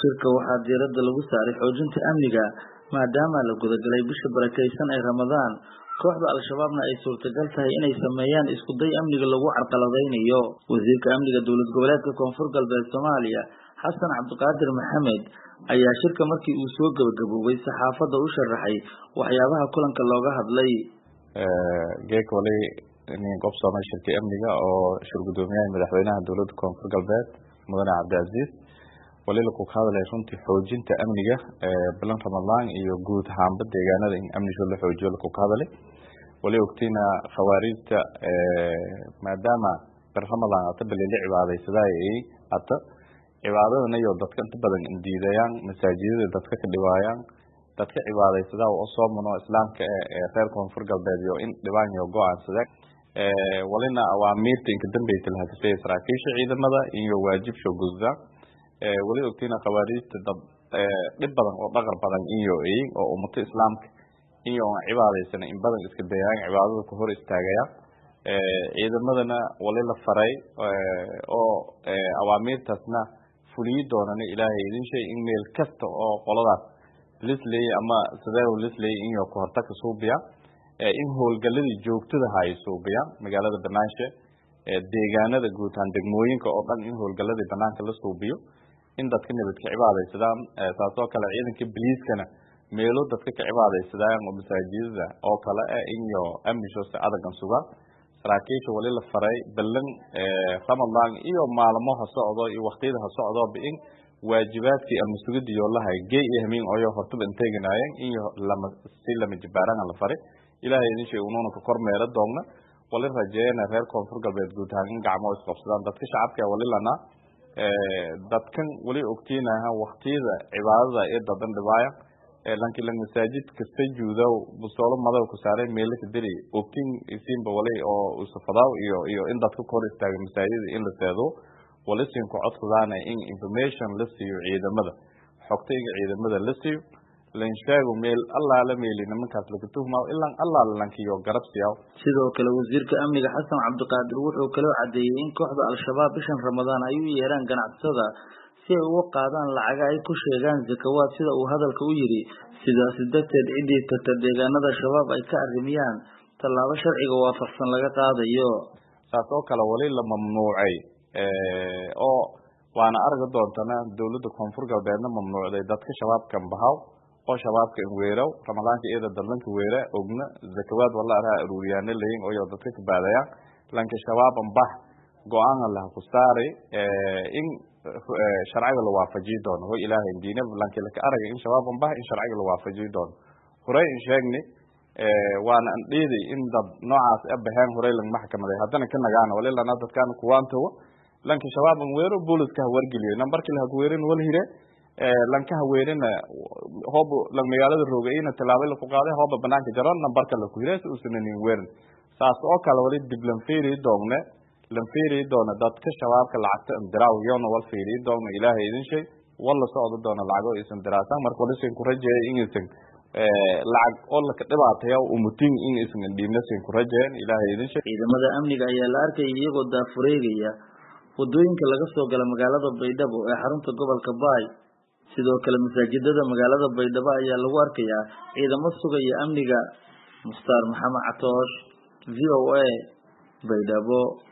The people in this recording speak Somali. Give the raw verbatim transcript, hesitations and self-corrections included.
shirka waxaa diiradda lagu saaray xoojinta amniga maadaama la gudagalay bisha barakeysan ee Ramadaan. Kooxda Al-Shabaabna ay suurtagal tahay inay sameeyaan isku day amniga lagu carqaladeynayo. Wasiirka Amniga Dowlad Goboleedka Koonfur Galbeed Soomaaliya Xasan Cabdiqaadir Maxamed ayaa shirka markii uu soo gabagaboobay saxaafadda u sharaxay waxyaabaha kulanka looga hadlay. ee geekolay in qof Soomaali shirka amniga oo shir gudoomiyaha madaxweynaha dowladda Koonfur Galbeed Mudane Cabdiaziz walila ku hadlay runtii xoojinta amniga ee bilan Ramadaan iyo guud ahaan deegaanada in amniga la xoojiyo ku hadlay wali ogtiina khawaarijta ee maadaama Ramadaan aad bilaa cibaadaysaday ata cibaadadana iyo dadka inta badan indiidayaan masaajidada dadka ka dhiwaayaan dadka cibaadaysada oo Soomaaliya Islaamka ee reer Koonfur Galbeed iyo in dhibaan iyo go'aansada ee walina awaamiirta in ka dambeeyay la hadafay saraakiisha ciidamada iyo waajib soo gudda ee wali ogtiina khawaarijta dad ee dhib badan oo dhaqar badan iyo ee oo ummada Islaamka iyo cibaadaysana in badan iska dayaan cibaadada ku hor istaagaya ee ciidamadana wali la faray oo awaamiirtaasna fuliyo doonana Ilaahay idin shay in meel kasta oo qoladaas lisley ama sidoo lisley in iyo ku hortag suubiya ee in howlgaladii joogtada hay suubiya magaalada Banaanshe ee deegaanada guud ahaan degmooyinka oo dhan in howlgaladii banaanka la suubiyo in dadka nabadka cibaadaysadaan taasoo kale ciidanka biliiskana meelo dadka ka cibaadaysadaan oo masaajidada oo kale iyo amniga adag suuga saraakiisha wali la faray balan ee Ramadaan iyo maalmaha socdo iyo waqtiyada socdo in waajibaadkii ama sugidii oo la hayay yahmiin oo hortaba inteeganayeen iyo lama si lama jibaaran la faray Ilaahay idin shay uuna ka kormeera doona wali rajeena reer Koonfur Galbeed guud ahaan gacmo is qabsadaan dadka shacabka wali lana ee dadkan wali ogtiinaha waqtiyada cibaadada ee dadan dhibaaya ee lanki lan masaajid kasta juudo bustoolo madow ku saaray meel ka diri ogtiin isinba wali oo usafadaw iyo iyo in dadku kor istaaga masaajid in la saado wali siin ku codsadaan in information la siiyo ciidamada xogtayga ciidamada la siiyo lan sheego meel Allah la meelin nimankaas laga tuhmaa ilaa Allah lankiyo garab siiyo. Sidoo kale wasiirka amniga Xasan Cabdiqaadir wuxuu kale cadeeyay in kooxda Al-Shabaab bishan Ramadaan ay u yeeraan ganacsada si ay u qaadaan lacag ay ku sheegaan zakawaad sida uu hadalka u yiri sidaas darteed cidii tagta deegaanada Shabaab ay ka arrimiyaan talaabo sharciga waafaqsan laga qaadayo. Taasoo kale wali la mamnuucay ee oo waana arag doontana dowladda Koonfur Galbeedna mamnuucday dadka Shabaabka bahaw oo Shabaabka in weeraw Ramadaanka iyada dalanka weera ogna zakawaad wallahi ara ururiyaan leeyin oo dadka ka baadaya lanka Shabaab bah go'aan Allah ku saaray ee in sharciga la waafajiyo doono oo Ilaahay diinada lanka la ka arag in Shabaab bah in sharciga la waafajiyo doono horay in sheegnay ee waan aan dheeday in dad noocaas abahan horay lang maxkamaday haddana ka nagaan wali lana dadkan kuwaanto lanka Shabaab weero booliska wargeliyo nambarkii la weerin wal hire ee lanka weerina hoob lang magaalada roogayna talaabo la ku qaaday hoob banaanka jaran nambarka la ku hire oo sameeyay weerin saas oo kale wali dib lan fiiri doonne lan fiiri doona dadka Shabaabka lacagta indiraaw yoona wal fiiri doona Ilaahay idin shay walla socdo doona lacago isan diraasan marka wali seen ku rajeeyay in isan ee lacag oo la ka dhibaatay oo umutin in isan dhiibnasin ku rajeeyay Ilaahay idin shay. Ciidamada amniga ayaa la arkay iyagoo daafureegaya wadooyinka laga soo gala magaalada Baydhabo ee xarunta gobolka Baay. Sidoo kale masaajidada magaalada Baydhabo ayaa lagu arkayaa ciidamo sugaya amniga. Muxtaar Maxamed Catoosh V O A Baydhabo.